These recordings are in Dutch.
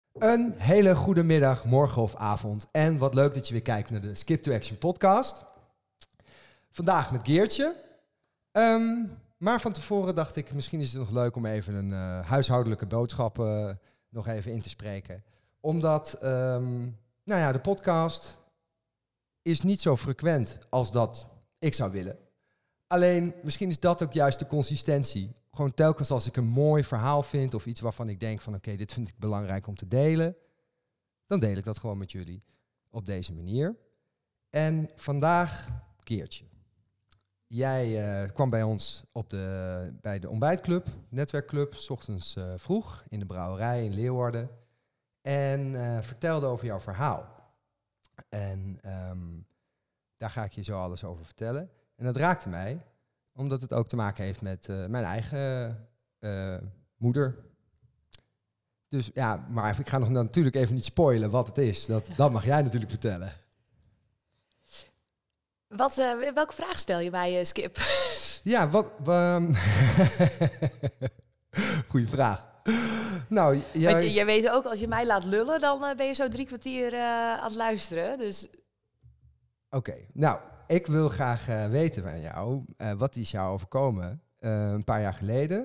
Een hele goede middag, morgen of avond. En wat leuk dat je weer kijkt naar de Skip to Action podcast. Vandaag met Geertje. Maar van tevoren dacht ik, misschien is het nog leuk om even een huishoudelijke boodschap nog even in te spreken. Omdat, de podcast is niet zo frequent als dat ik zou willen. Alleen, misschien is dat ook juist de consistentie. Gewoon telkens als ik een mooi verhaal vind of iets waarvan ik denk van oké, dit vind ik belangrijk om te delen, dan deel ik dat gewoon met jullie op deze manier. En vandaag, Geertje. Jij kwam bij ons bij de ontbijtclub, netwerkclub, 's ochtends vroeg in de brouwerij in Leeuwarden. En vertelde over jouw verhaal. En daar ga ik je zo alles over vertellen. En dat raakte mij, omdat het ook te maken heeft met mijn eigen moeder. Dus ja, maar ik ga nog natuurlijk even niet spoilen wat het is. Dat mag jij natuurlijk vertellen. Welke vraag stel je mij, Skip? Ja, goeie vraag. Nou, jij weet ook, als je mij laat lullen, dan ben je zo 3 kwartier aan het luisteren. Dus... Oké, nou, ik wil graag weten van jou, wat is jou overkomen een paar jaar geleden?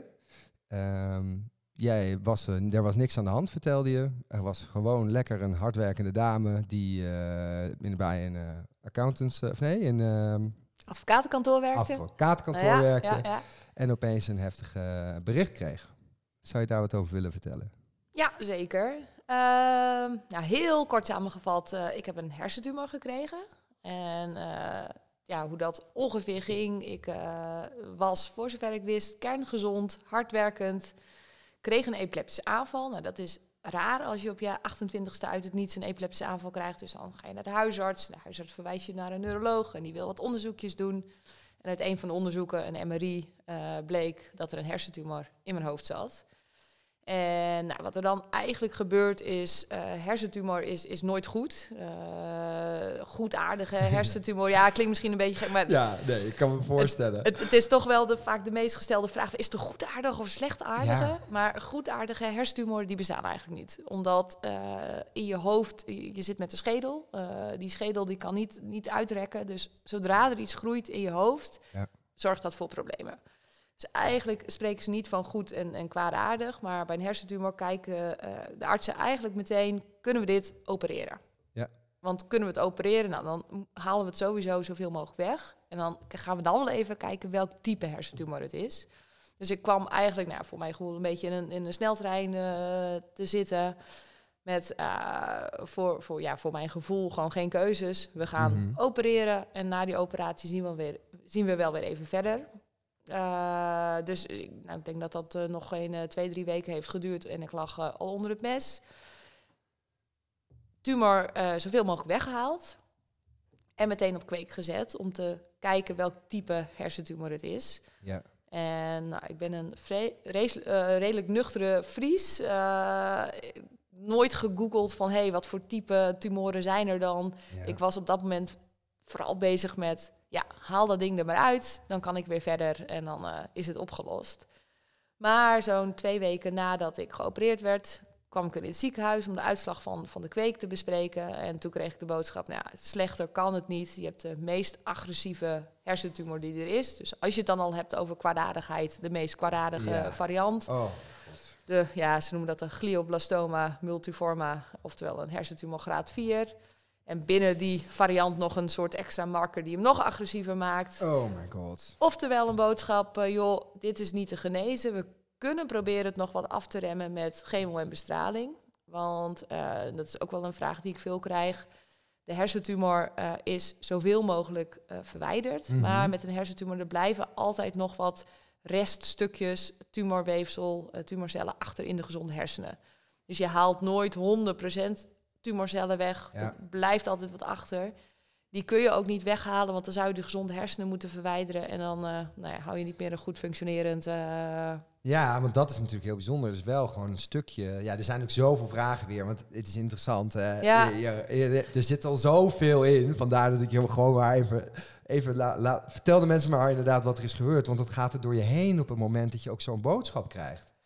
Er was niks aan de hand, vertelde je. Er was gewoon lekker een hardwerkende dame die bij een advocatenkantoor werkte. Ja. En opeens een heftig bericht kreeg. Zou je daar wat over willen vertellen? Ja, zeker. Heel kort samengevat, ik heb een hersentumor gekregen. En hoe dat ongeveer ging, ik was, voor zover ik wist, kerngezond, hardwerkend. Kreeg een epileptische aanval. Nou, dat is raar als je op je 28ste uit het niets een epileptische aanval krijgt. Dus dan ga je naar de huisarts. De huisarts verwijst je naar een neuroloog en die wil wat onderzoekjes doen. En uit een van de onderzoeken, een MRI, bleek dat er een hersentumor in mijn hoofd zat. En wat er dan eigenlijk gebeurt is, hersentumor is nooit goed. Goedaardige hersentumor, ja, klinkt misschien een beetje gek, maar... Ja, nee, ik kan me voorstellen. Het is toch wel vaak de meest gestelde vraag, is het een goedaardige of slechtaardige? Ja. Maar goedaardige hersentumoren, die bestaan eigenlijk niet. Omdat in je hoofd, je zit met de schedel, die schedel die kan niet uitrekken. Dus zodra er iets groeit in je hoofd, zorgt dat voor problemen. Dus eigenlijk spreken ze niet van goed en kwaadaardig, maar bij een hersentumor kijken de artsen eigenlijk meteen, kunnen we dit opereren? Ja. Want kunnen we het opereren, dan halen we het sowieso zoveel mogelijk weg. En dan gaan we dan wel even kijken welk type hersentumor het is. Dus ik kwam eigenlijk, voor mijn gevoel, een beetje in een sneltrein te zitten. Met voor mijn gevoel gewoon geen keuzes. We gaan opereren en na die operatie zien we wel weer even verder. Dus ik denk dat dat nog geen 2-3 weken heeft geduurd en ik lag al onder het mes. Tumor zoveel mogelijk weggehaald en meteen op kweek gezet om te kijken welk type hersentumor het is. Ja. En ik ben een redelijk nuchtere Fries. Nooit gegoogeld van wat voor type tumoren zijn er dan. Ja. Ik was op dat moment vooral bezig met, haal dat ding er maar uit, dan kan ik weer verder en dan is het opgelost. Maar zo'n 2 weken nadat ik geopereerd werd, kwam ik in het ziekenhuis om de uitslag van de kweek te bespreken. En toen kreeg ik de boodschap, slechter kan het niet. Je hebt de meest agressieve hersentumor die er is. Dus als je het dan al hebt over kwaadaardigheid, de meest kwaadaardige variant. Oh. Ze noemen dat een glioblastoma multiforme, oftewel een hersentumor graad 4. En binnen die variant nog een soort extra marker die hem nog agressiever maakt. Oh my god. Oftewel een boodschap, dit is niet te genezen. We kunnen proberen het nog wat af te remmen met chemo en bestraling. Want dat is ook wel een vraag die ik veel krijg. De hersentumor is zoveel mogelijk verwijderd. Mm-hmm. Maar met een hersentumor er blijven altijd nog wat reststukjes, tumorweefsel, tumorcellen achter in de gezonde hersenen. Dus je haalt nooit 100% tumorcellen weg. Ja. Er blijft altijd wat achter. Die kun je ook niet weghalen, want dan zou je de gezonde hersenen moeten verwijderen. En dan hou je niet meer een goed functionerend... Ja, want dat is natuurlijk heel bijzonder. Dus wel gewoon een stukje... Ja, er zijn ook zoveel vragen weer, want het is interessant. Ja. Er zit al zoveel in. Vandaar dat ik je gewoon maar even vertel de mensen maar inderdaad wat er is gebeurd. Want het gaat er door je heen op het moment dat je ook zo'n boodschap krijgt.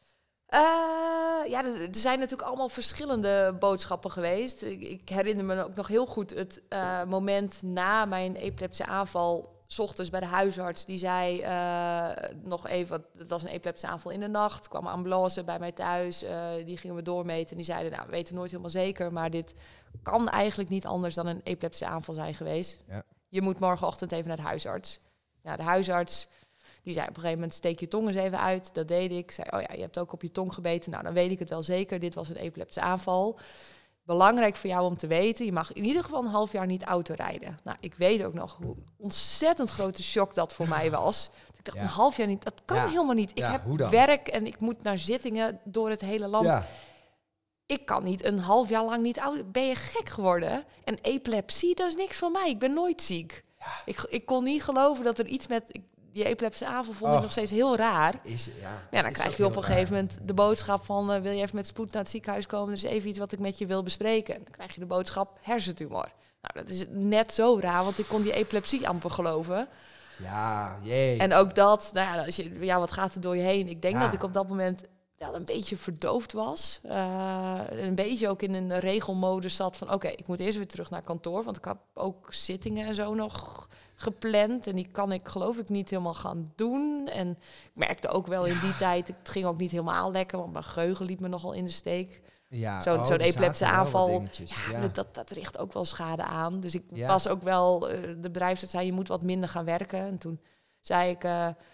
Er zijn natuurlijk allemaal verschillende boodschappen geweest. Ik herinner me ook nog heel goed het moment na mijn epileptische aanval... 's ochtends bij de huisarts, die zei nog even... Het was een epileptische aanval in de nacht. Kwam een ambulance bij mij thuis. Die gingen we doormeten. En die zeiden, nou, we weten nooit helemaal zeker... maar dit kan eigenlijk niet anders dan een epileptische aanval zijn geweest. Ja. Je moet morgenochtend even naar de huisarts. Nou, de huisarts... Die zei op een gegeven moment, steek je tong eens even uit. Dat deed ik. Zei, oh ja, je hebt ook op je tong gebeten. Nou, dan weet ik het wel zeker. Dit was een epileptische aanval. Belangrijk voor jou om te weten, je mag in ieder geval een half jaar niet autorijden. Nou, ik weet ook nog hoe ontzettend grote shock dat voor mij was. Ik dacht, een half jaar niet, dat kan helemaal niet. Ik heb werk en ik moet naar zittingen door het hele land. Ja. Ik kan niet een half jaar lang niet auto. Ben je gek geworden? En epilepsie, dat is niks voor mij. Ik ben nooit ziek. Ja. Ik kon niet geloven dat er iets met... Die epileptische aanval vond ik nog steeds heel raar. Dan krijg je op een gegeven moment de boodschap van... wil je even met spoed naar het ziekenhuis komen? Er is even iets wat ik met je wil bespreken. Dan krijg je de boodschap hersentumor. Nou, dat is net zo raar, want ik kon die epilepsie amper geloven. Ja, jee. En ook dat, nou ja, als je, wat gaat er door je heen? Ik denk dat ik op dat moment wel een beetje verdoofd was. Een beetje ook in een regelmodus zat van... oké, ik moet eerst weer terug naar kantoor... want ik had ook zittingen en zo nog... gepland en die kan ik geloof ik niet helemaal gaan doen. En ik merkte ook wel in die tijd, het ging ook niet helemaal lekker, want mijn geheugen liep me nogal in de steek. Ja, zo'n epileptische aanval, dat richt ook wel schade aan. Dus ik was ook wel, de bedrijfsarts zei, je moet wat minder gaan werken. En toen zei ik,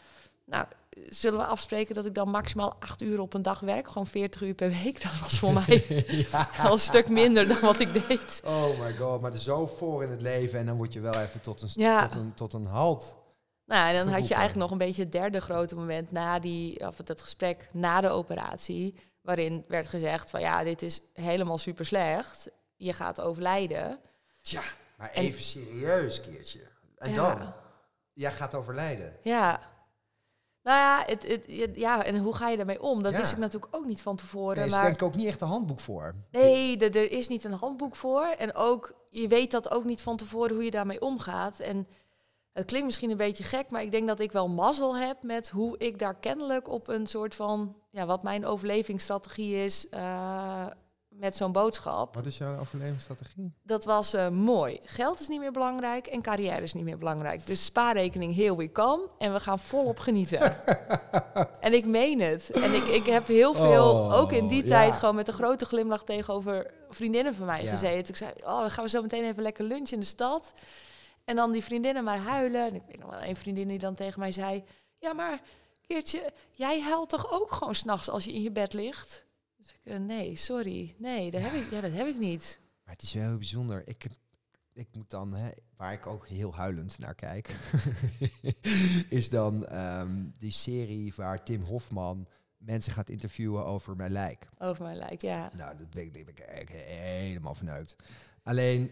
zullen we afspreken dat ik dan maximaal 8 uur op een dag werk? Gewoon 40 uur per week. Dat was voor mij al een stuk minder dan wat ik deed. Oh my god, maar er zo voor in het leven... en dan word je wel even tot een halt. Nou, en dan had je eigenlijk nog een beetje het derde grote moment... het gesprek na de operatie... waarin werd gezegd van ja, dit is helemaal super slecht. Je gaat overlijden. Tja, maar even serieus, Geertje. En dan? Jij gaat overlijden. Ja. Nou ja, en hoe ga je daarmee om? Dat wist ik natuurlijk ook niet van tevoren. Nee, er is denk ik ook niet echt een handboek voor. Nee, er is niet een handboek voor. En ook, je weet dat ook niet van tevoren hoe je daarmee omgaat. En het klinkt misschien een beetje gek, maar ik denk dat ik wel mazzel heb met hoe ik daar kennelijk op een soort van... wat mijn overlevingsstrategie is... met zo'n boodschap. Wat is jouw overlevingsstrategie? Dat was mooi. Geld is niet meer belangrijk en carrière is niet meer belangrijk. Dus spaarrekening, here we come. En we gaan volop genieten. En ik meen het. En ik heb heel veel, ook in die tijd... gewoon met een grote glimlach tegenover vriendinnen van mij gezeten. Ik zei, dan gaan we zo meteen even lekker lunchen in de stad. En dan die vriendinnen maar huilen. En ik weet nog wel een vriendin die dan tegen mij zei... ja, maar Geertje, jij huilt toch ook gewoon 's nachts als je in je bed ligt? Nee, sorry. Nee, dat heb ik niet. Maar het is wel heel bijzonder. Ik moet dan, waar ik ook heel huilend naar kijk... is dan die serie waar Tim Hofman mensen gaat interviewen over mijn lijk. Over mijn lijk, ja. Nou, dat ben ik helemaal verneukt. Alleen,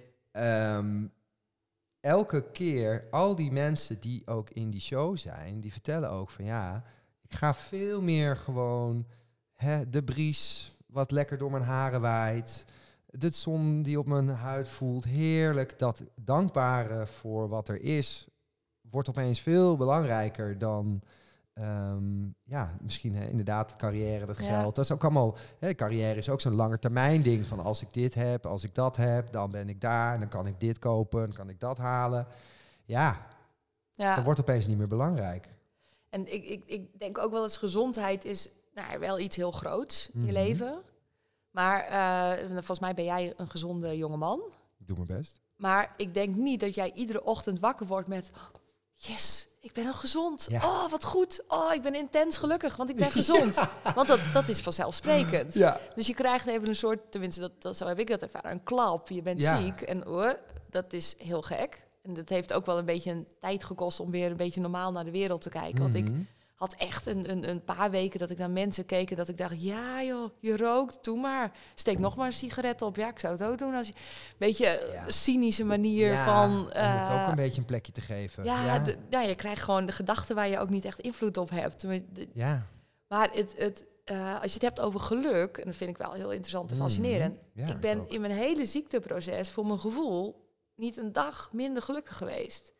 elke keer, al die mensen die ook in die show zijn... die vertellen ook van ik ga veel meer gewoon... de bries wat lekker door mijn haren waait. De zon die op mijn huid voelt. Heerlijk. Dat dankbare voor wat er is... wordt opeens veel belangrijker dan... misschien inderdaad carrière, dat geld. Dat is ook allemaal... carrière is ook zo'n langetermijn ding. Van als ik dit heb, als ik dat heb... dan ben ik daar en dan kan ik dit kopen... dan kan ik dat halen. Dat wordt opeens niet meer belangrijk. En ik denk ook wel eens gezondheid is... wel iets heel groots in je leven. Maar volgens mij ben jij een gezonde jongeman. Ik doe mijn best. Maar ik denk niet dat jij iedere ochtend wakker wordt met... yes, ik ben al gezond. Ja. Oh, wat goed. Oh, ik ben intens gelukkig, want ik ben gezond. Want dat is vanzelfsprekend. Ja. Dus je krijgt even een soort... tenminste, zo heb ik dat ervaren. Een klap. Je bent ziek. En dat is heel gek. En dat heeft ook wel een beetje een tijd gekost... om weer een beetje normaal naar de wereld te kijken. Want ik... had echt een paar weken dat ik naar mensen keek... en dat ik dacht, ja joh, je rookt, doe maar. Steek nog maar een sigaret op. Ja, ik zou het ook doen. Als je beetje cynische manier van... om het ook een beetje een plekje te geven. Je krijgt gewoon de gedachten... waar je ook niet echt invloed op hebt. Maar als je het hebt over geluk... en dat vind ik wel heel interessant en fascinerend... ik ben in mijn hele ziekteproces... voor mijn gevoel niet een dag minder gelukkig geweest...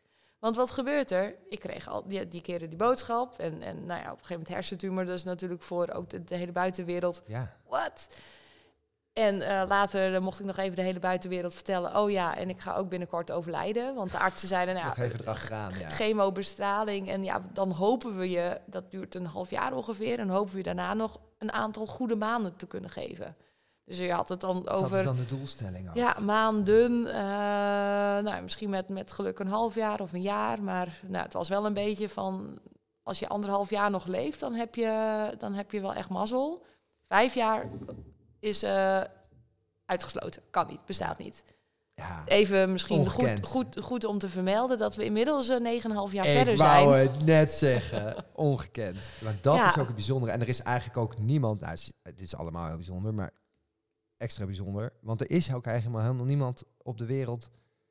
Want wat gebeurt er? Ik kreeg al die keren die boodschap. En nou ja, op een gegeven moment hersentumor. Dus natuurlijk voor ook de hele buitenwereld. Ja. Wat? En later mocht ik nog even de hele buitenwereld vertellen. Oh ja, en ik ga ook binnenkort overlijden. Want de artsen zeiden, Nog even erachteraan, ja. chemobestraling. En ja, dan hopen we je, dat duurt een half jaar ongeveer. En hopen we je daarna nog een aantal goede maanden te kunnen geven. Dus je had het dan over... Dat is dan de doelstelling ook. Ja, maanden. Nou, misschien met geluk een half jaar of een jaar. Maar nou, het was wel een beetje van... Als je 1,5 jaar nog leeft, dan heb je wel echt mazzel. 5 jaar is uitgesloten. Kan niet, bestaat niet. Ja, even misschien goed om te vermelden... dat we inmiddels 9,5 jaar verder zijn. Ik wou het net zeggen. Ongekend. Maar dat is ook het bijzondere. En er is eigenlijk ook niemand... Nou, het is allemaal heel bijzonder, maar... extra bijzonder. Want er is ook eigenlijk helemaal niemand op de wereld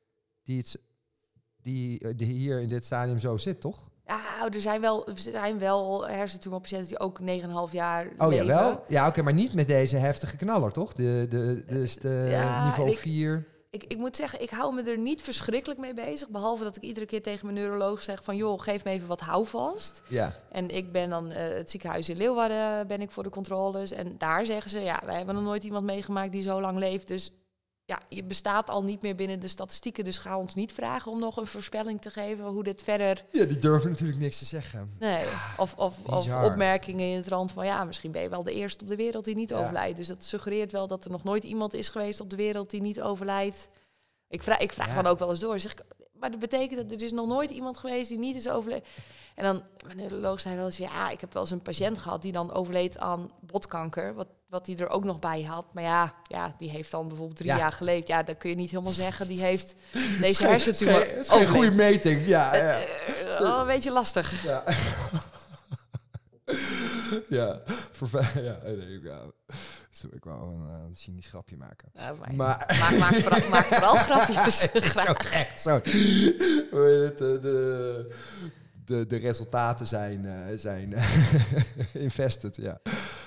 die hier in dit stadium zo zit, toch? Ja, er zijn wel hersentumorpatiënten die ook 9,5 jaar leven. Ja, wel? Ja, oké, maar niet met deze heftige knaller, toch? Dus niveau 4. Ik moet zeggen, ik hou me er niet verschrikkelijk mee bezig. Behalve dat ik iedere keer tegen mijn neuroloog zeg van... joh, geef me even wat houvast. Ja. En ik ben dan het ziekenhuis in Leeuwarden ben ik voor de controles. En daar zeggen ze, ja, wij hebben nog nooit iemand meegemaakt die zo lang leeft. Dus ja, je bestaat al niet meer binnen de statistieken. Dus ga ons niet vragen om nog een voorspelling te geven hoe dit verder... Ja, die durven natuurlijk niks te zeggen. Nee, of opmerkingen in het rand van... ja, misschien ben je wel de eerste op de wereld die niet overlijdt. Dus dat suggereert wel dat er nog nooit iemand is geweest op de wereld die niet overlijdt. Ik vraag dan ook wel eens door. Zeg ik, maar dat betekent dat er is nog nooit iemand geweest die niet is overleden. En dan, mijn neuroloog zei wel eens... ja, ik heb wel eens een patiënt gehad die dan overleed aan botkanker... wat hij er ook nog bij had. Maar ja, die heeft dan bijvoorbeeld 3 jaar geleefd. Ja, dan kun je niet helemaal zeggen, die heeft deze hersentumor. Het is geen goede meting. Ja, wel een beetje lastig. Ja. Ik wou een cynisch grapje maken. Maar maak vooral grapjes. Zo echt zo. De resultaten zijn invested, ja.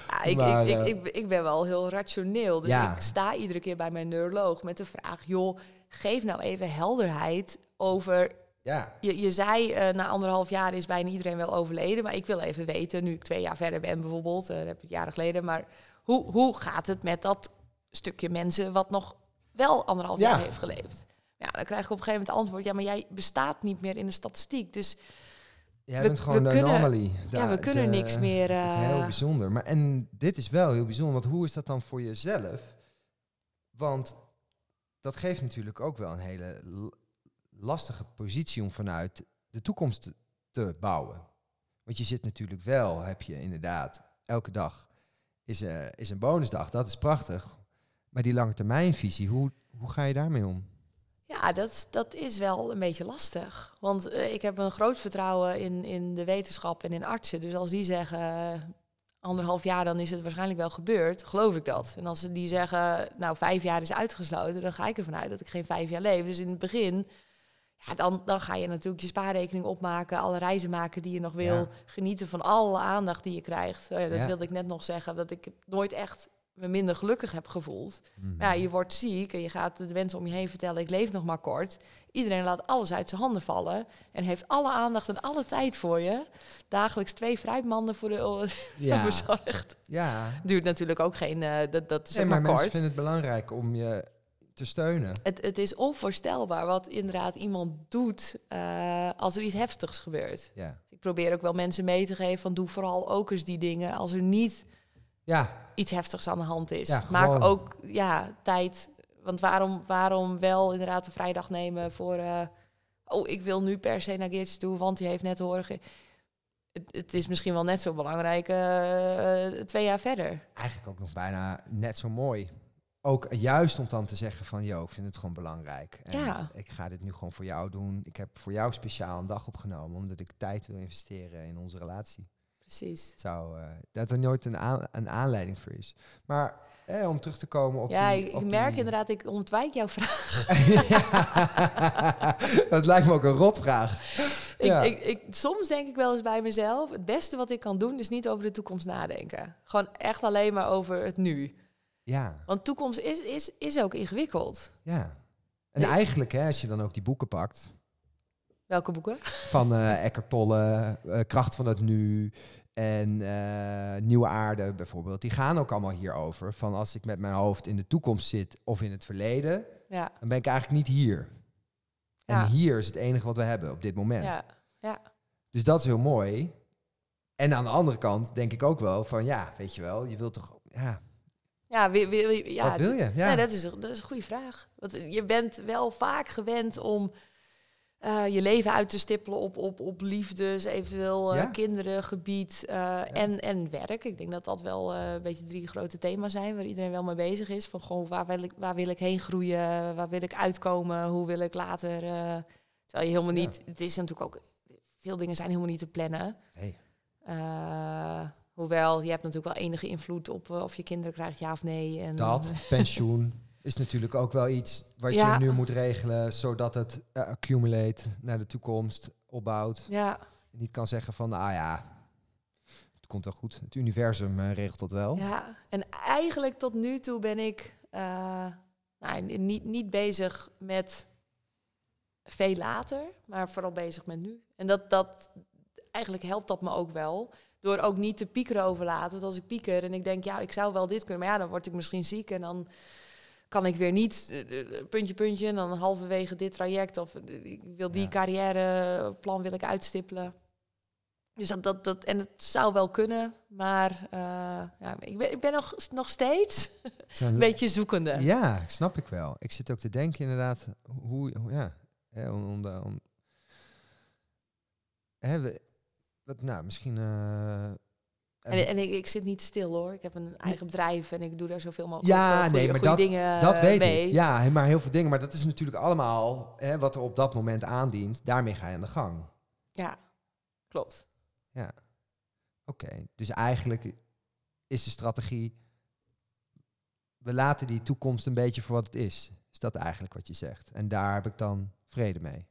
Ik ben wel heel rationeel. Dus ik sta iedere keer bij mijn neuroloog met de vraag... joh, geef nou even helderheid over... Ja. Je zei, na 1,5 jaar is bijna iedereen wel overleden. Maar ik wil even weten, nu ik 2 jaar verder ben bijvoorbeeld... dat heb ik jaren geleden, maar hoe gaat het met dat stukje mensen... wat nog wel 1,5 jaar heeft geleefd? Ja, dan krijg ik op een gegeven moment antwoord... ja, maar jij bestaat niet meer in de statistiek, dus... Jij bent gewoon de anomaly. We kunnen niks meer... Heel bijzonder. Maar, en dit is wel heel bijzonder, want hoe is dat dan voor jezelf? Want dat geeft natuurlijk ook wel een hele lastige positie om vanuit de toekomst te bouwen. Want je zit natuurlijk wel, heb je inderdaad, elke dag is een bonusdag. Dat is prachtig. Maar die langetermijnvisie, hoe ga je daarmee om? Ja, dat is wel een beetje lastig. Want ik heb een groot vertrouwen in de wetenschap en in artsen. Dus als die zeggen 1,5 jaar, dan is het waarschijnlijk wel gebeurd. Geloof ik dat. En als ze die zeggen, nou 5 jaar is uitgesloten... dan ga ik ervan uit dat ik geen 5 jaar leef. Dus in het begin, ja, dan ga je natuurlijk je spaarrekening opmaken... alle reizen maken die je nog wil. Genieten van alle aandacht die je krijgt. Dat wilde ik net nog zeggen, dat ik nooit echt... me minder gelukkig heb gevoeld. Ja, je wordt ziek en je gaat de mensen om je heen vertellen... ik leef nog maar kort. Iedereen laat alles uit zijn handen vallen... en heeft alle aandacht en alle tijd voor je. Dagelijks 2 fruitmanden voor de bezorgd. Ja. Duurt natuurlijk ook geen... dat is maar maar kort. mensen vinden het belangrijk om je te steunen. Het is onvoorstelbaar wat inderdaad iemand doet... als er iets heftigs gebeurt. Ja. Ik probeer ook wel mensen mee te geven... van doe vooral ook eens die dingen... als er niet... iets heftigs aan de hand is. Ja, maak ook tijd. Want waarom wel inderdaad een vrijdag nemen voor... ik wil nu per se naar Geertje toe, want die heeft net horen... Het is misschien wel net zo belangrijk 2 jaar verder. Eigenlijk ook nog bijna net zo mooi. Ook juist om dan te zeggen van... ik vind het gewoon belangrijk. En ik ga dit nu gewoon voor jou doen. Ik heb voor jou speciaal een dag opgenomen... omdat ik tijd wil investeren in onze relatie. Precies. Dat er nooit een aanleiding voor is. Maar om terug te komen op ik merk inderdaad, ik ontwijk jouw vraag. Dat lijkt me ook een rotvraag. Soms denk ik wel eens bij mezelf... het beste wat ik kan doen is niet over de toekomst nadenken. Gewoon echt alleen maar over het nu. Ja. Want toekomst is ook ingewikkeld. Ja. En eigenlijk, als je dan ook die boeken pakt... Welke boeken? Van Eckhart Tolle, Kracht van het Nu en Nieuwe Aarde bijvoorbeeld. Die gaan ook allemaal hierover. Van als ik met mijn hoofd in de toekomst zit of in het verleden, Ja. dan ben ik eigenlijk niet hier. En Ja. hier is het enige wat we hebben op dit moment. Ja. Ja. Dus dat is heel mooi. En aan de andere kant denk ik ook wel van, ja, weet je wel, je wilt toch, ja, Ja, ja, wat wil je? Ja. Nee, dat is een goede vraag. Want je bent wel vaak gewend om je leven uit te stippelen op liefdes, eventueel Ja. kinderen, gebied en werk. Ik denk dat dat wel een beetje 3 grote thema's zijn waar iedereen wel mee bezig is. Van gewoon waar wil ik heen groeien, waar wil ik uitkomen, hoe wil ik later. Terwijl je helemaal niet, het is natuurlijk ook, veel dingen zijn helemaal niet te plannen. Nee. Hoewel, je hebt natuurlijk wel enige invloed op of je kinderen krijgt, ja of nee. En, Dat, pensioen, is natuurlijk ook wel iets wat je Ja. nu moet regelen, zodat het accumulate naar de toekomst, opbouwt. Ja, Je niet kan zeggen van, ah ja, het komt wel goed. Het universum regelt dat wel. ja, en eigenlijk tot nu toe ben ik niet bezig met veel later, maar vooral bezig met nu. En dat eigenlijk helpt dat me ook wel. Door ook niet te piekeren over later. Want als ik pieker en ik denk, ja, ik zou wel dit kunnen. Maar ja, dan word ik misschien ziek en dan kan ik weer niet puntje. En dan halverwege dit traject of ik wil die carrièreplan wil ik uitstippelen. Dus dat en het zou wel kunnen. Maar ik ben nog steeds een beetje zoekende. Ja, snap ik wel. Ik zit ook te denken inderdaad, misschien... En ik zit niet stil hoor. Ik heb een eigen bedrijf en ik doe daar zoveel mogelijk maar dingen dat weet mee. ik. Ja, maar heel veel dingen. Maar dat is natuurlijk allemaal wat er op dat moment aandient. Daarmee ga je aan de gang. Ja, klopt. Ja. Oké. Dus eigenlijk is de strategie, we laten die toekomst een beetje voor wat het is. Is dat eigenlijk wat je zegt? En daar heb ik dan vrede mee.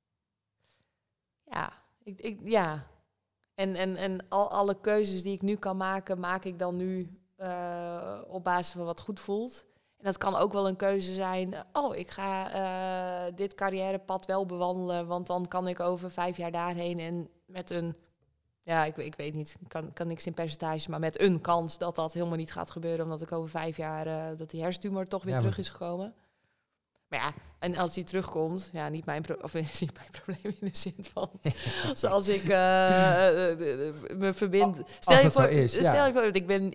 Ja, ja. En alle keuzes die ik nu kan maken, maak ik dan nu op basis van wat goed voelt. En dat kan ook wel een keuze zijn. Ik ga dit carrièrepad wel bewandelen, want dan kan ik over 5 jaar daarheen en met een, ja, ik weet niet, kan niks in percentages, maar met een kans dat dat helemaal niet gaat gebeuren, omdat ik over 5 jaar dat die hersentumor toch weer terug is gekomen. Maar ja, en als die terugkomt, ja, niet mijn probleem in de zin van, zoals ik me verbind. Stel je voor,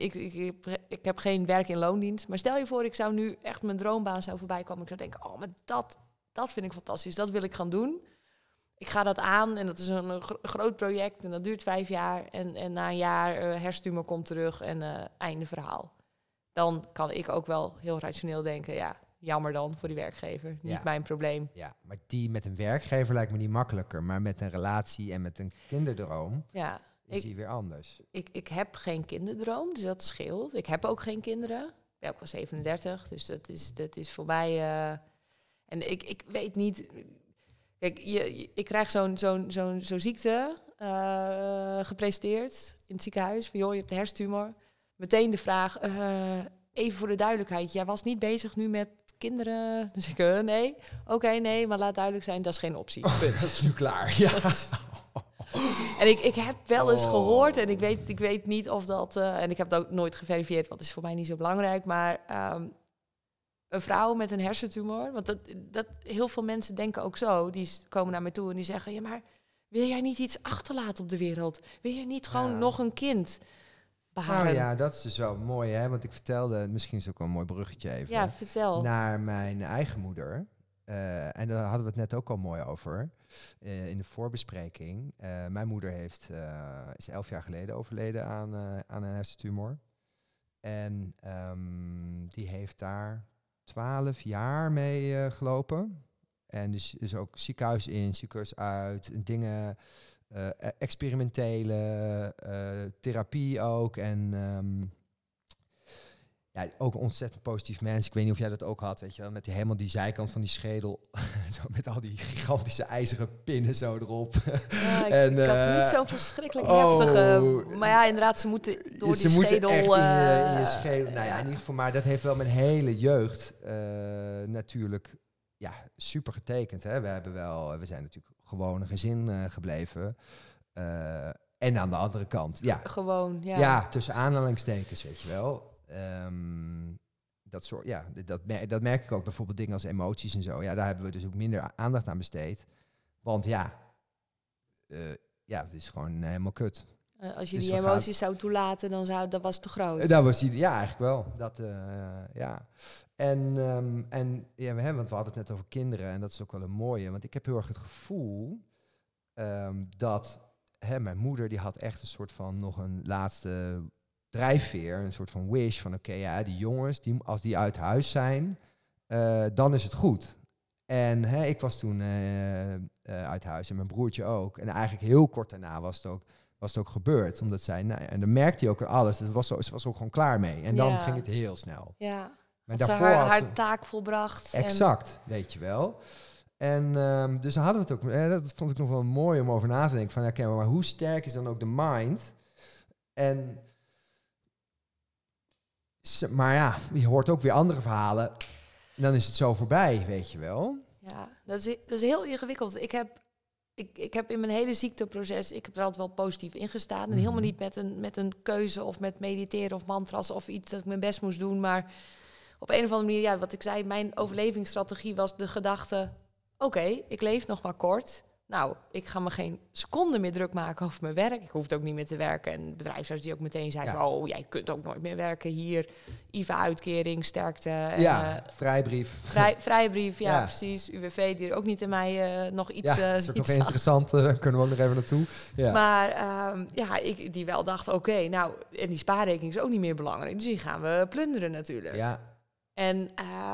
ik heb geen werk in loondienst, maar stel je voor, ik zou nu echt mijn droombaan zou voorbij komen. Ik zou denken, maar dat vind ik fantastisch, dat wil ik gaan doen. Ik ga dat aan en dat is een groot project en dat duurt 5 jaar. En na een jaar hersentumor komt terug en einde verhaal. Dan kan ik ook wel heel rationeel denken, ja, jammer dan voor die werkgever. Niet mijn probleem. Ja, maar die met een werkgever lijkt me niet makkelijker. Maar met een relatie en met een kinderdroom is die weer anders. Ik heb geen kinderdroom, dus dat scheelt. Ik heb ook geen kinderen. Ik ben ook wel 37, dus dat is voor mij... en ik weet niet... Kijk, ik krijg zo'n ziekte gepresenteerd in het ziekenhuis. Van, joh, je hebt een hersentumor. Meteen de vraag... even voor de duidelijkheid, jij was niet bezig nu met kinderen? Dus ik, nee. Oké, nee, maar laat duidelijk zijn, dat is geen optie. Dat is nu klaar, ja. En ik heb wel eens gehoord, en ik weet niet of dat... en ik heb het ook nooit geverifieerd, want het is voor mij niet zo belangrijk, maar een vrouw met een hersentumor, want dat heel veel mensen denken ook zo, die komen naar mij toe en die zeggen, ja, maar wil jij niet iets achterlaten op de wereld? Wil jij niet gewoon nog een kind beharen? Nou ja, dat is dus wel mooi, hè? Want ik vertelde, misschien is het ook wel een mooi bruggetje even. Ja, vertel. Naar mijn eigen moeder. En daar hadden we het net ook al mooi over. In de voorbespreking. Mijn moeder is 11 jaar geleden overleden aan een hersentumor. En die heeft daar 12 jaar mee gelopen. En dus ook ziekenhuis in, ziekenhuis uit, dingen... experimentele therapie ook. En ook een ontzettend positief mens. Ik weet niet of jij dat ook had, weet je wel. Met helemaal die zijkant van die schedel. Zo met al die gigantische ijzeren pinnen zo erop. Ja, ik had niet zo'n verschrikkelijk heftige... Maar ja, inderdaad, ze moeten door die schedel... Echt in je schedel. Nou ja, in ieder geval. Maar dat heeft wel mijn hele jeugd natuurlijk super getekend. Hè? We zijn natuurlijk gewoon een gezin gebleven. En aan de andere kant, Gewoon, ja, tussen aanhalingstekens, weet je wel. Dat soort, dat merk ik ook bijvoorbeeld dingen als emoties en zo. Ja, daar hebben we dus ook minder aandacht aan besteed. Want het is gewoon helemaal kut. Als je Dus die emoties zou toelaten, dan dat was te groot. Dat was eigenlijk wel. Want we hadden het net over kinderen en dat is ook wel een mooie. Want ik heb heel erg het gevoel dat mijn moeder die had echt een soort van nog een laatste drijfveer, een soort van wish van die jongens, als die uit huis zijn, dan is het goed. En ik was toen uit huis en mijn broertje ook. En eigenlijk heel kort daarna was het ook gebeurd. Omdat zij, en dan merkte hij ook aan alles. Ze was ook gewoon klaar mee. En dan ging het heel snel. Ja, maar daarvoor had haar taak volbracht. Exact, weet je wel. En dus dan hadden we het ook. Dat vond ik nog wel mooi om over na te denken. Van, maar hoe sterk is dan ook de mind? Maar je hoort ook weer andere verhalen. En dan is het zo voorbij, weet je wel. Ja, dat is heel ingewikkeld. Ik heb in mijn hele ziekteproces, ik heb er altijd wel positief in gestaan. En helemaal niet met een keuze of met mediteren of mantras of iets dat ik mijn best moest doen. Maar op een of andere manier, wat ik zei, mijn overlevingsstrategie was de gedachte, oké, ik leef nog maar kort. Nou, ik ga me geen seconde meer druk maken over mijn werk. Ik hoefde ook niet meer te werken. En de bedrijfsarts die ook meteen zei, jij kunt ook nooit meer werken hier. IVA-uitkering, sterkte. Vrijbrief. Vrijbrief, precies. UWV die er ook niet in mij nog iets... dat is ook nog interessant. Kunnen we ook nog even naartoe. Ja. Maar ik die wel dacht, oké, nou, en die spaarrekening is ook niet meer belangrijk. Dus die gaan we plunderen natuurlijk. Ja. En...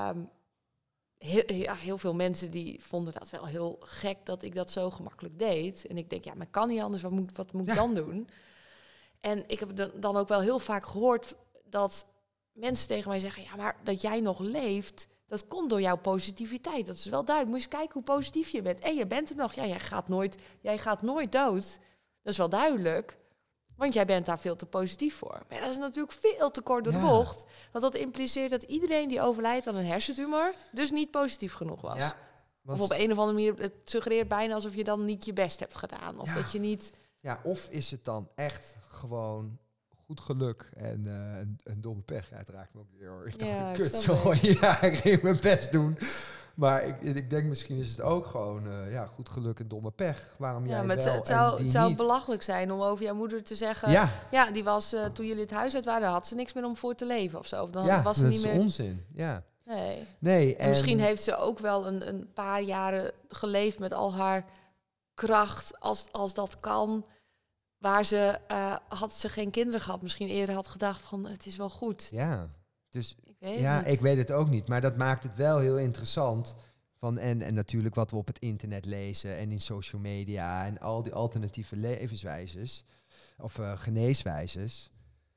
Heel veel mensen die vonden dat wel heel gek dat ik dat zo gemakkelijk deed. En ik denk, maar kan niet anders, wat moet ik dan doen? En ik heb dan ook wel heel vaak gehoord dat mensen tegen mij zeggen, maar dat jij nog leeft, dat komt door jouw positiviteit. Dat is wel duidelijk. Moet je eens kijken hoe positief je bent. En je bent er nog. Ja, jij gaat nooit dood. Dat is wel duidelijk. Want jij bent daar veel te positief voor. Maar dat is natuurlijk veel te kort door de bocht. Want dat impliceert dat iedereen die overlijdt aan een hersentumor dus niet positief genoeg was. Ja, of op een of andere manier, het suggereert bijna alsof je dan niet je best hebt gedaan. Of dat je niet... Ja, of is het dan echt gewoon goed geluk en een domme pech. Ja, het raakt me ook weer hoor. Ik dacht, ik ging mijn best doen. Maar ik denk misschien is het ook gewoon goed geluk en domme pech. Waarom jij maar wel het zou belachelijk zijn om over jouw moeder te zeggen... Ja, die was toen jullie het huis uit waren, had ze niks meer om voor te leven of zo. Of dan was ze dat niet is meer... onzin. Ja. Nee. En misschien heeft ze ook wel een paar jaren geleefd met al haar kracht, als dat kan... Waar ze, had ze geen kinderen gehad, misschien eerder had gedacht van het is wel goed. Ja, dus ik weet het ook niet. Maar dat maakt het wel heel interessant. En natuurlijk wat we op het internet lezen en in social media en al die alternatieve levenswijzes of geneeswijzes.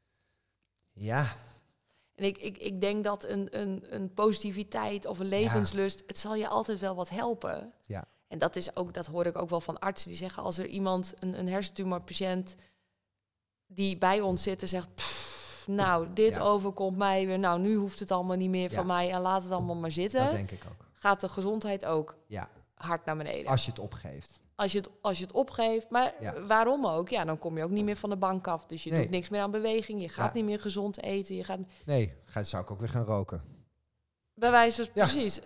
Ja. En ik denk dat een positiviteit of een levenslust, het zal je altijd wel wat helpen. Ja. En dat hoor ik ook wel van artsen die zeggen, als er iemand, een hersentumorpatiënt die bij ons zit en zegt, dit overkomt mij weer, nou nu hoeft het allemaal niet meer van mij en laat het allemaal maar zitten. Dat denk ik ook. Gaat de gezondheid ook hard naar beneden. Als je het opgeeft. Als je het opgeeft, maar waarom ook? Ja, dan kom je ook niet meer van de bank af. Dus je doet niks meer aan beweging, je gaat niet meer gezond eten. Zou ik ook weer gaan roken. Bij wijze van precies.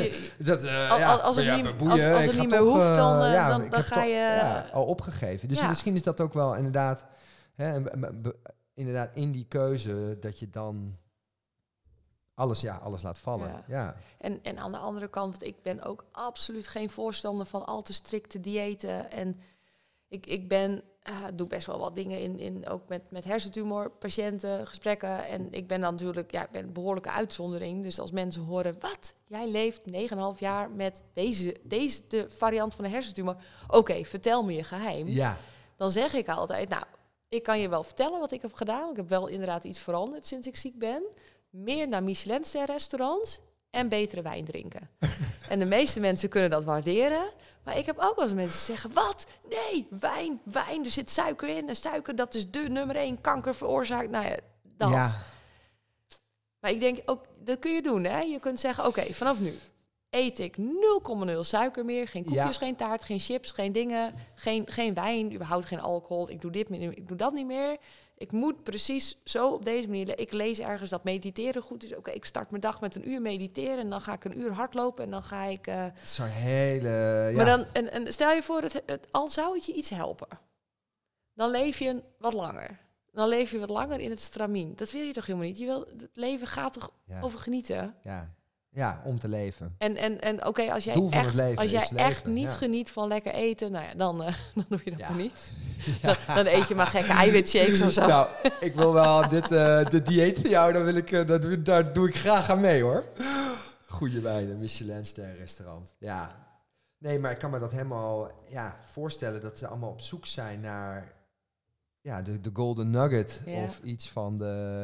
Als het niet meer toch, hoeft, dan ga je... al opgegeven. Dus misschien is dat ook wel inderdaad... inderdaad in die keuze dat je dan alles laat vallen. Ja. En aan de andere kant, want ik ben ook absoluut geen voorstander van al te strikte diëten. En ik doe best wel wat dingen ook met hersentumorpatiënten, gesprekken. En ik ben dan natuurlijk, ik ben een behoorlijke uitzondering. Dus als mensen horen, wat? Jij leeft 9,5 jaar met deze variant van de hersentumor. Oké, vertel me je geheim. Ja. Dan zeg ik altijd, ik kan je wel vertellen wat ik heb gedaan. Ik heb wel inderdaad iets veranderd sinds ik ziek ben. Meer naar Michelin-ster-restaurants en betere wijn drinken. En de meeste mensen kunnen dat waarderen. Maar ik heb ook wel eens mensen zeggen, wat? Nee, wijn, er zit suiker in. En suiker, dat is de nummer 1 kanker veroorzaakt. Nou ja, dat. Ja. Maar ik denk ook, dat kun je doen, hè. Je kunt zeggen, oké, vanaf nu eet ik 0,0 suiker meer. Geen koekjes, geen taart, geen chips, geen dingen. Geen wijn, überhaupt geen alcohol. Ik doe dit meer, ik doe dat niet meer. Ik moet precies zo op deze manier... Ik lees ergens dat mediteren goed is. Oké, ik start mijn dag met 1 uur mediteren... en dan ga ik 1 uur hardlopen en dan ga ik... Zo'n hele... Maar dan, en stel je voor, al zou het je iets helpen... dan leef je wat langer. Dan leef je wat langer in het stramien. Dat wil je toch helemaal niet? Het leven gaat toch over genieten? Ja, om te leven. En oké, als jij echt niet geniet van lekker eten... nou ja, dan doe je dat maar niet. Ja. Dan eet je maar gekke eiwitshakes of zo. Nou, ik wil wel dit dieet van jou, daar doe ik graag aan mee, hoor. Goeie wijnen, Michelin-ster restaurant. Ja. Nee, maar ik kan me dat helemaal voorstellen... dat ze allemaal op zoek zijn naar... Ja, de golden nugget of iets van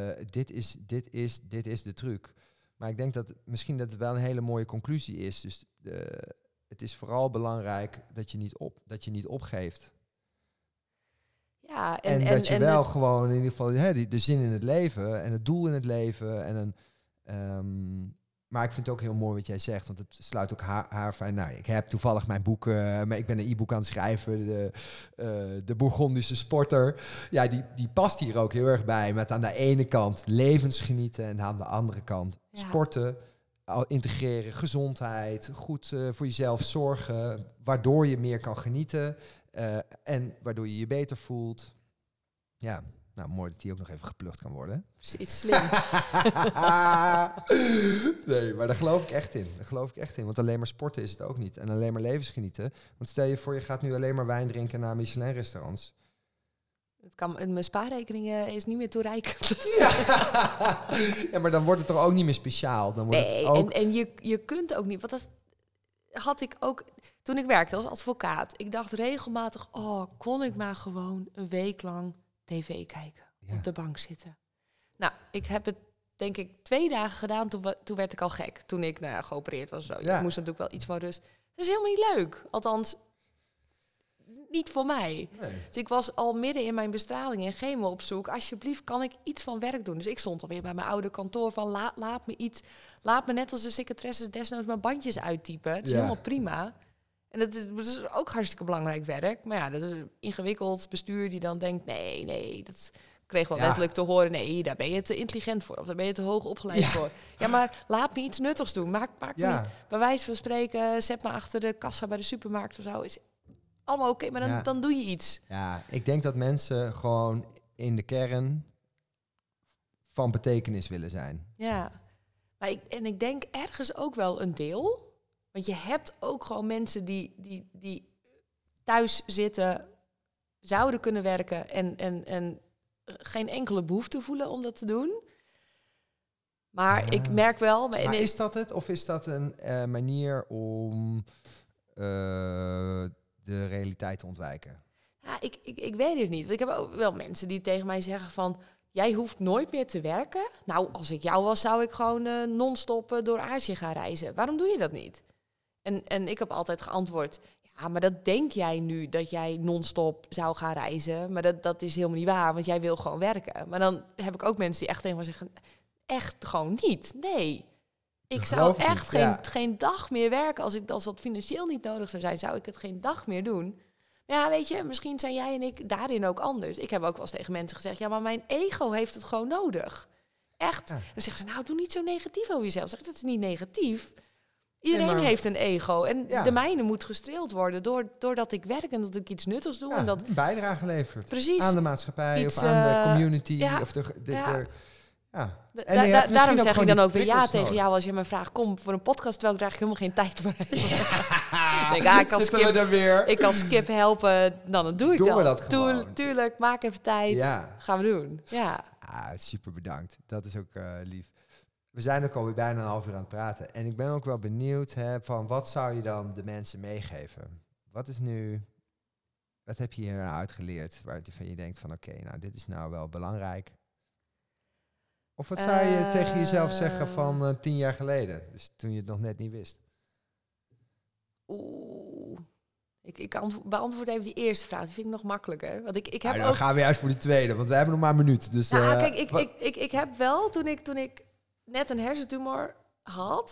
dit is de truc. Maar ik denk dat misschien dat het wel een hele mooie conclusie is. Dus het is vooral belangrijk dat je niet opgeeft. Ja, en dat je wel gewoon in ieder geval de zin in het leven en het doel in het leven en maar ik vind het ook heel mooi wat jij zegt, want het sluit ook haar fijn. Nou, ik heb toevallig mijn boek, maar ik ben een e-book aan het schrijven, de Bourgondische sporter. Ja, die past hier ook heel erg bij. Met aan de ene kant levensgenieten en aan de andere kant sporten, integreren, gezondheid, goed voor jezelf zorgen, waardoor je meer kan genieten en waardoor je je beter voelt. Ja. Nou, mooi dat die ook nog even geplukt kan worden. Precies, slim. Nee, maar daar geloof ik echt in. Want alleen maar sporten is het ook niet. En alleen maar levensgenieten. Want stel je voor, je gaat nu alleen maar wijn drinken naar Michelin-restaurants. Mijn spaarrekening is niet meer toereikend. Ja, maar dan wordt het toch ook niet meer speciaal? Dan wordt het ook... en je kunt ook niet... Want dat had ik ook toen ik werkte als advocaat. Ik dacht regelmatig, kon ik maar gewoon een week lang... tv kijken, op de bank zitten. Nou, ik heb het denk ik 2 dagen gedaan, toen werd ik al gek. Toen ik geopereerd was. Zo. Ik moest natuurlijk wel iets van rust. Dat is helemaal niet leuk. Althans, niet voor mij. Nee. Dus ik was al midden in mijn bestraling en chemo op zoek. Alsjeblieft, kan ik iets van werk doen? Dus ik stond alweer bij mijn oude kantoor van laat me net als de secretaresse desnoods mijn bandjes uittypen. Het is helemaal prima. En dat is ook hartstikke belangrijk werk. Maar ja, dat is een ingewikkeld bestuur die dan denkt... nee, dat kreeg wel letterlijk te horen... nee, daar ben je te intelligent voor. Of daar ben je te hoog opgeleid voor. Ja, maar laat me iets nuttigs doen. Maak me, bij wijze van spreken... zet me achter de kassa bij de supermarkt of zo. Is allemaal oké, maar dan doe je iets. Ja, ik denk dat mensen gewoon in de kern... van betekenis willen zijn. Ja, maar ik denk ergens ook wel een deel... Want je hebt ook gewoon mensen die thuis zitten, zouden kunnen werken en geen enkele behoefte voelen om dat te doen. Maar ik merk wel... Maar is dat het? Of is dat een manier om de realiteit te ontwijken? Ja, ik weet het niet. Want ik heb ook wel mensen die tegen mij zeggen van... Jij hoeft nooit meer te werken. Nou, als ik jou was, zou ik gewoon non-stop door Azië gaan reizen. Waarom doe je dat niet? En ik heb altijd geantwoord... Ja, maar dat denk jij nu, dat jij non-stop zou gaan reizen. Maar dat is helemaal niet waar, want jij wil gewoon werken. Maar dan heb ik ook mensen die echt tegen me zeggen... Echt gewoon niet, nee. Ik zou echt geen dag meer werken. Als dat financieel niet nodig zou zijn, zou ik het geen dag meer doen. Ja, weet je, misschien zijn jij en ik daarin ook anders. Ik heb ook wel eens tegen mensen gezegd... Ja, maar mijn ego heeft het gewoon nodig. Echt. Ja. Dan zeggen ze, nou, doe niet zo negatief over jezelf. Zeg, dat is niet negatief... Iedereen heeft een ego. En de mijne moet gestreeld worden doordat ik werk en dat ik iets nuttigs doe. En dat een bijdrage levert. Precies. Aan de maatschappij of aan de community. Daarom zeg ik dan ook weer ja tegen jou als je me vraagt... kom voor een podcast, terwijl ik er eigenlijk helemaal geen tijd voor heb. Ik kan Skip helpen, dan doe ik dat. Doen we dat gewoon. Tuurlijk, maak even tijd. Ja. Gaan we doen. Ja. Super bedankt. Dat is ook lief. We zijn ook alweer bijna een half uur aan het praten. En ik ben ook wel benieuwd van wat zou je dan de mensen meegeven? Wat heb je hier nou uitgeleerd? Waarvan je denkt van oké, nou dit is nou wel belangrijk. Of wat zou je tegen jezelf zeggen van 10 jaar geleden? Dus toen je het nog net niet wist. Ik beantwoord even die eerste vraag. Die vind ik nog makkelijker. Want ik heb dan gaan we juist voor die tweede, want we hebben nog maar een minuut. Dus, kijk, ik heb wel, toen ik net een hersentumor had,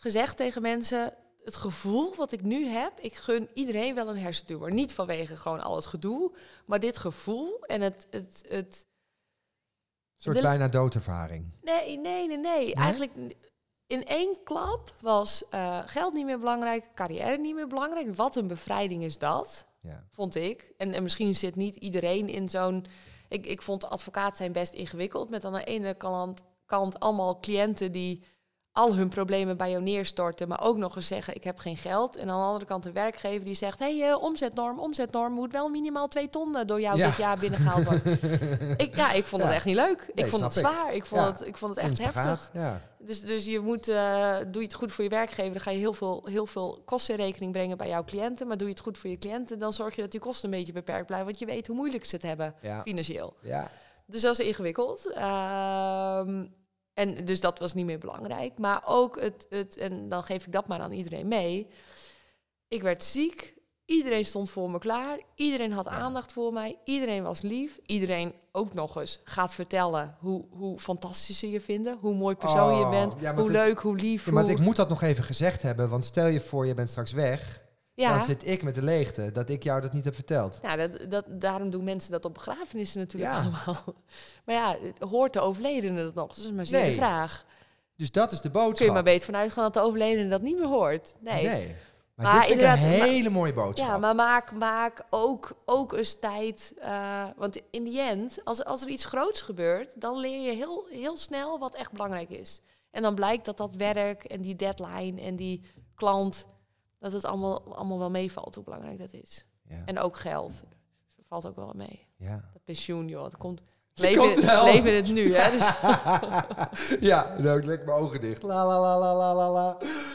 gezegd tegen mensen, het gevoel wat ik nu heb, ik gun iedereen wel een hersentumor. Niet vanwege gewoon al het gedoe, maar dit gevoel en het Een soort bijna doodervaring. Nee. Eigenlijk in één klap was geld niet meer belangrijk, carrière niet meer belangrijk. Wat een bevrijding is dat, vond ik. En misschien zit niet iedereen in zo'n... Ik vond advocaat zijn best ingewikkeld. Met aan de ene kant allemaal cliënten die al hun problemen bij jou neerstorten, maar ook nog eens zeggen, ik heb geen geld. En aan de andere kant een werkgever die zegt, omzetnorm, moet wel minimaal 2 ton door jou dit jaar binnengehaald worden. Ik vond het echt niet leuk. Ik vond het zwaar. Ik vond het echt heftig. Ja. Dus je moet, doe je het goed voor je werkgever, dan ga je heel veel kosten in rekening brengen bij jouw cliënten. Maar doe je het goed voor je cliënten, dan zorg je dat die kosten een beetje beperkt blijven, want je weet hoe moeilijk ze het hebben financieel. Ja. Dus dat is ingewikkeld. En dus dat was niet meer belangrijk. Maar ook en dan geef ik dat maar aan iedereen mee. Ik werd ziek. Iedereen stond voor me klaar. Iedereen had aandacht voor mij. Iedereen was lief. Iedereen ook nog eens gaat vertellen hoe fantastisch ze je vinden. Hoe mooi persoon je bent. Hoe leuk, hoe lief. Ja, maar ik moet dat nog even gezegd hebben. Want stel je voor, je bent straks weg. Ja. Dan zit ik met de leegte, dat ik jou dat niet heb verteld. Ja, daarom doen mensen dat op begrafenissen natuurlijk allemaal. Maar ja, hoort de overledene dat nog? Dat is maar zeer de vraag. Dus dat is de boodschap. Kun je maar beter vanuit gaan dat de overledene dat niet meer hoort. Nee. Maar dit vind ik een hele mooie boodschap. Ja, maar maak ook eens tijd. Want in die end, als er iets groots gebeurt, dan leer je heel snel wat echt belangrijk is. En dan blijkt dat werk en die deadline en die klant, dat het allemaal wel meevalt, hoe belangrijk dat is. Ja. En ook geld. Dat valt ook wel mee. Ja. Dat pensioen, joh, dat komt... Leven het nu, hè. Dus. Ja, nou, ik leg mijn ogen dicht. La.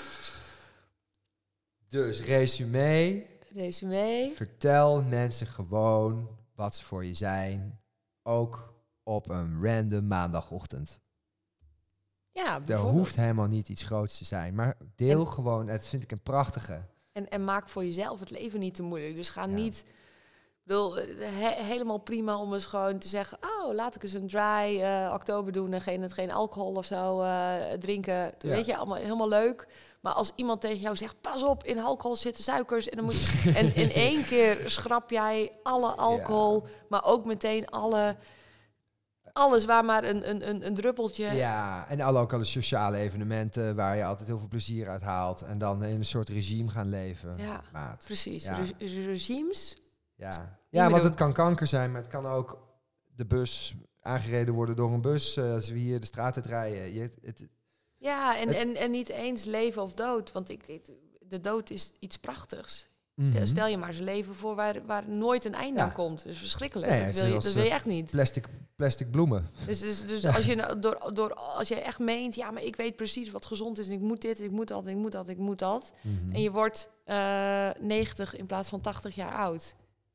Dus, resume. Vertel mensen gewoon wat ze voor je zijn. Ook op een random maandagochtend. Ja, er hoeft helemaal niet iets groots te zijn. Maar deel gewoon, het vind ik een prachtige. En maak voor jezelf het leven niet te moeilijk. Dus ga niet... Ik bedoel, helemaal prima om eens gewoon te zeggen, laat ik eens een dry oktober doen en geen alcohol of zo drinken. Weet je, allemaal helemaal leuk. Maar als iemand tegen jou zegt, pas op, in alcohol zitten suikers. En, dan en in één keer schrap jij alle alcohol, maar ook meteen alles waar maar een druppeltje... Ja, en ook alle sociale evenementen waar je altijd heel veel plezier uit haalt. En dan in een soort regime gaan leven. Ja, maat. Precies. Ja. Regimes... Ja, want het kan kanker zijn, maar het kan ook de bus aangereden worden door een bus als we hier de straat uit rijden. En niet eens leven of dood, want de dood is iets prachtigs. Stel je maar zijn leven voor waar nooit een einde aan komt. Dat is verschrikkelijk. Nee, dat wil je echt niet. Plastic bloemen. Dus als je als je echt meent, maar ik weet precies wat gezond is en ik moet dit, ik moet dat. En je wordt 90 in plaats van 80 jaar oud.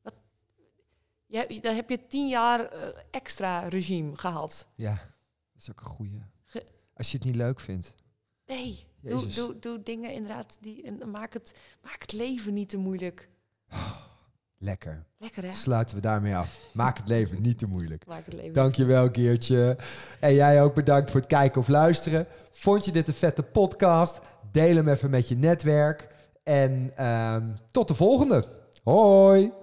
Dan heb je 10 jaar extra regime gehad. Ja, dat is ook een goeie. Als je het niet leuk vindt. Nee, doe dingen inderdaad. Maak het leven niet te moeilijk. Lekker. Lekker, hè? Sluiten we daarmee af. Maak het leven niet te moeilijk. Dankjewel, Geertje. En jij ook bedankt voor het kijken of luisteren. Vond je dit een vette podcast? Deel hem even met je netwerk. En tot de volgende. Hoi!